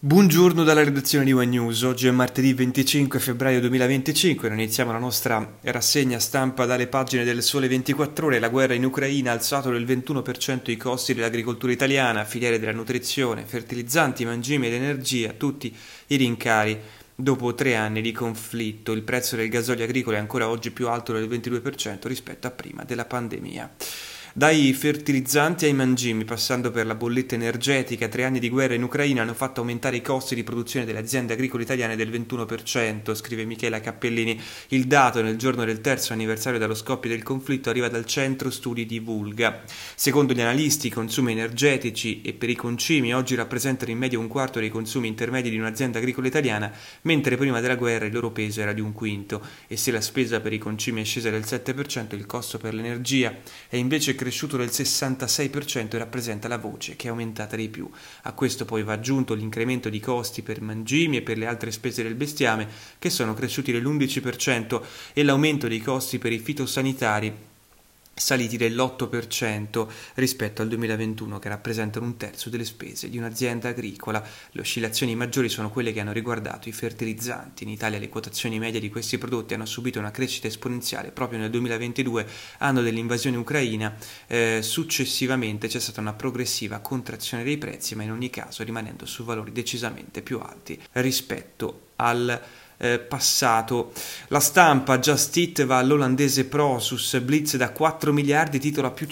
Buongiorno dalla redazione di One News, oggi è martedì 25 febbraio 2025, noi iniziamo la nostra rassegna stampa dalle pagine del Sole 24 Ore. La guerra in Ucraina ha alzato del 21% i costi dell'agricoltura italiana, filiere della nutrizione, fertilizzanti, mangimi ed energia, tutti i rincari. Dopo 3 anni di conflitto, il prezzo del gasolio agricolo è ancora oggi più alto del 22% rispetto a prima della pandemia. Dai fertilizzanti ai mangimi, passando per la bolletta energetica, 3 anni di guerra in Ucraina hanno fatto aumentare i costi di produzione delle aziende agricole italiane del 21%, scrive Michela Cappellini. Il dato, nel giorno del terzo anniversario dallo scoppio del conflitto, arriva dal centro studi di Vulga. Secondo gli analisti, i consumi energetici e per i concimi oggi rappresentano in media un quarto dei consumi intermedi di un'azienda agricola italiana, mentre prima della guerra il loro peso era di un quinto. E se la spesa per i concimi è scesa del 7%, il costo per l'energia è invece cresciuto del 66% e rappresenta la voce che è aumentata di più. A questo poi va aggiunto l'incremento di costi per mangimi e per le altre spese del bestiame, che sono cresciuti dell'11%, e l'aumento dei costi per i fitosanitari, saliti dell'8% rispetto al 2021, che rappresentano un terzo delle spese di un'azienda agricola. Le oscillazioni maggiori sono quelle che hanno riguardato i fertilizzanti. In Italia le quotazioni medie di questi prodotti hanno subito una crescita esponenziale proprio nel 2022, anno dell'invasione ucraina. Successivamente c'è stata una progressiva contrazione dei prezzi, ma in ogni caso rimanendo su valori decisamente più alti rispetto al passato. La Stampa: Just Eat va all'olandese Prosus, Blitz da 4 miliardi titola più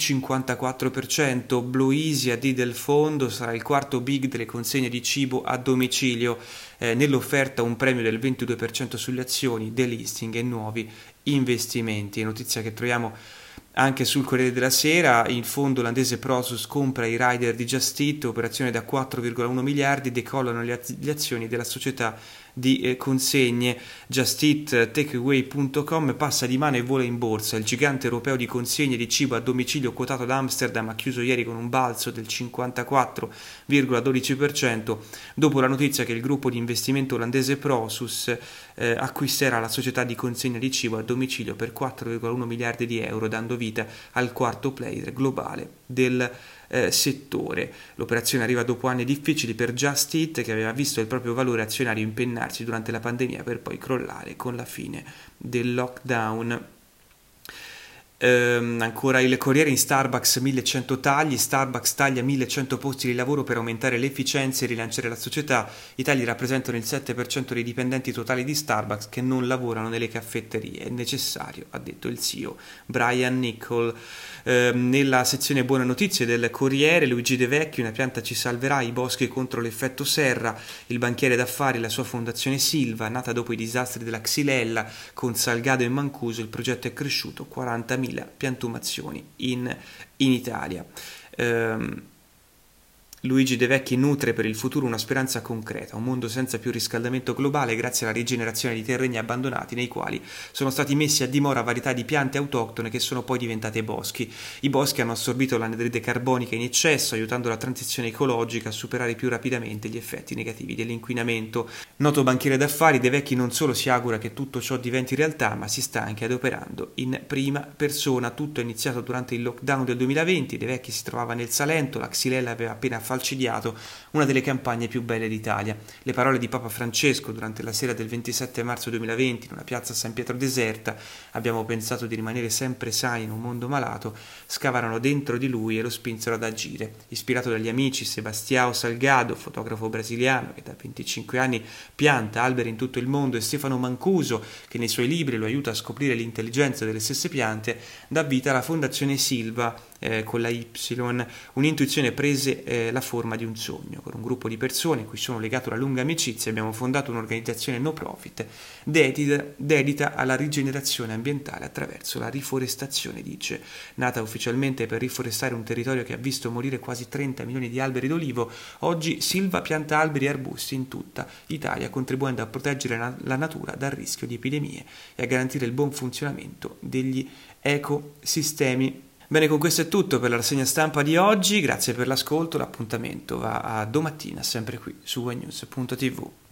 54%, Blue Easy a D del fondo, sarà il quarto big delle consegne di cibo a domicilio, nell'offerta un premio del 22% sulle azioni, delisting e nuovi investimenti. Notizia che troviamo anche sul Corriere della Sera. Il fondo olandese Prosus compra i rider di Just Eat, operazione da 4,1 miliardi, decollano le azioni della società di consegne. Just Eat Takeaway.com passa di mano e vola in borsa. Il gigante europeo di consegne di cibo a domicilio quotato ad Amsterdam ha chiuso ieri con un balzo del 54,12% dopo la notizia che il gruppo di investimento olandese Prosus acquisterà la società di consegna di cibo a domicilio per 4,1 miliardi di euro, dando vita al quarto player globale del settore. L'operazione arriva dopo anni difficili per Just Eat, che aveva visto il proprio valore azionario impennarsi durante la pandemia per poi crollare con la fine del lockdown. Ancora il Corriere: in Starbucks 1100 tagli, Starbucks taglia 1100 posti di lavoro per aumentare l'efficienza e rilanciare la società. I tagli rappresentano il 7% dei dipendenti totali di Starbucks che non lavorano nelle caffetterie. È necessario, ha detto il CEO Brian Niccol. Nella sezione buone notizie del Corriere: Luigi De Vecchi, una pianta ci salverà, i boschi contro l'effetto serra. Il banchiere d'affari e la sua fondazione Silva, nata dopo i disastri della Xylella con Salgado e Mancuso, il progetto è cresciuto 40.000 piantumazioni in Italia. Luigi De Vecchi nutre per il futuro una speranza concreta, un mondo senza più riscaldamento globale grazie alla rigenerazione di terreni abbandonati nei quali sono stati messi a dimora varietà di piante autoctone che sono poi diventate boschi. I boschi hanno assorbito l'anidride carbonica in eccesso, aiutando la transizione ecologica a superare più rapidamente gli effetti negativi dell'inquinamento. Noto banchiere d'affari, De Vecchi non solo si augura che tutto ciò diventi realtà, ma si sta anche adoperando in prima persona. Tutto è iniziato durante il lockdown del 2020, De Vecchi si trovava nel Salento, la Xylella aveva appena falcidiato una delle campagne più belle d'Italia. Le parole di Papa Francesco durante la sera del 27 marzo 2020 in una piazza San Pietro deserta: abbiamo pensato di rimanere sempre sani in un mondo malato, scavarono dentro di lui e lo spinsero ad agire. Ispirato dagli amici Sebastião Salgado, fotografo brasiliano che da 25 anni pianta alberi in tutto il mondo, e Stefano Mancuso, che nei suoi libri lo aiuta a scoprire l'intelligenza delle stesse piante, dà vita alla Fondazione Silva, con la Y. Un'intuizione prese la forma di un sogno. Con un gruppo di persone a cui sono legato da lunga amicizia abbiamo fondato un'organizzazione no profit dedita alla rigenerazione ambientale attraverso la riforestazione, dice. Nata ufficialmente per riforestare un territorio che ha visto morire quasi 30 milioni di alberi d'olivo, oggi Silva pianta alberi e arbusti in tutta Italia, contribuendo a proteggere la natura dal rischio di epidemie e a garantire il buon funzionamento degli ecosistemi. Bene, con questo è tutto per la rassegna stampa di oggi, grazie per l'ascolto, l'appuntamento va a domattina sempre qui su onenews.tv.